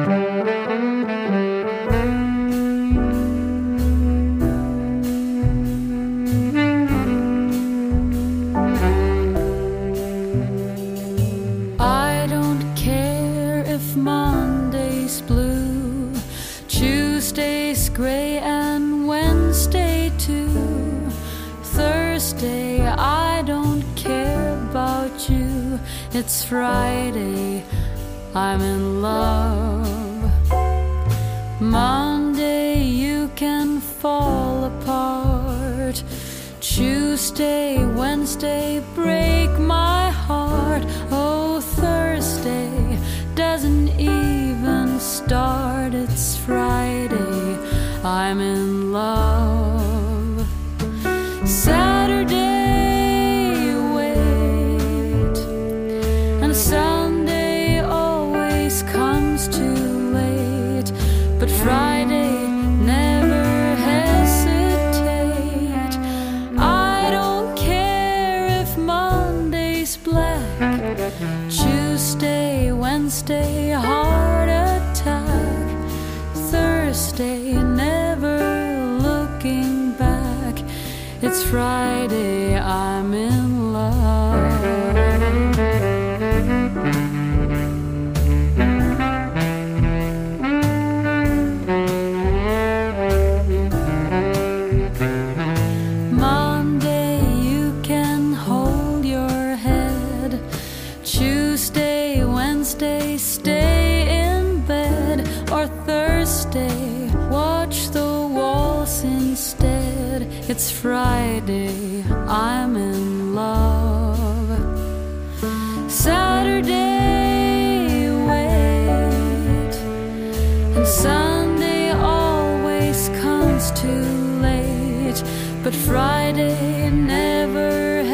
I don't care if Monday's blue, Tuesday's gray, and Wednesday too. Thursday, I don't care about you. It's Friday, I'm in love. Monday, you can fall apart. Tuesday, Wednesday, break my heart. Oh, Thursday doesn't even start. It's Friday, I'm in love. Saturday, wait, and Sunday always comes too late, but Friday never hesitate. I don't care if Monday's black, Tuesday, Wednesday, heart attack, Thursday, never looking back. It's Friday, I'm in love. Monday, you can hold your head. Tuesday, Wednesday, stay in bed. Or Thursday, watch the walls instead. It's Friday, I'm in love. Saturday, wait, and Sunday always comes too late, but Friday never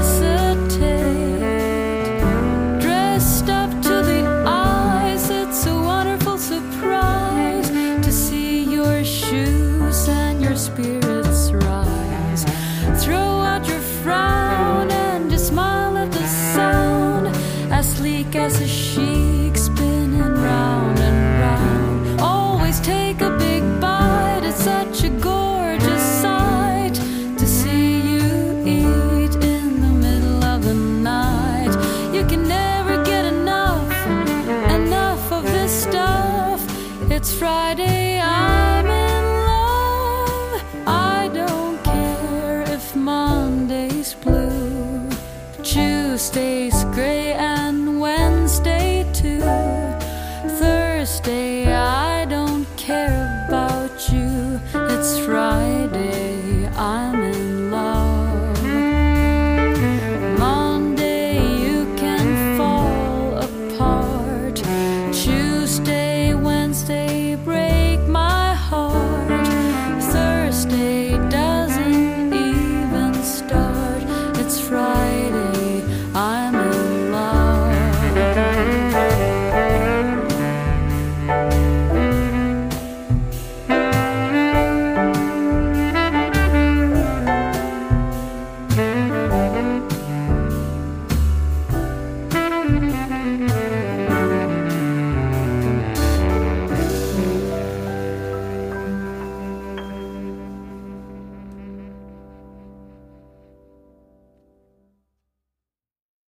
hesitate. Dressed up to the eyes, it's a wonderful surprise to see your shoes and your spirits rise. Throw out your frown and just smile at the sound, as sleek as a chic spinning round and round. Always take a big bite, it's such a gorgeous sight to see you eat in the middle of the night. You can never get enough of this stuff. It's Friday, I'm in love. I don't care if Monday's blue, Tuesday's gray, and Wednesday too. Thursday,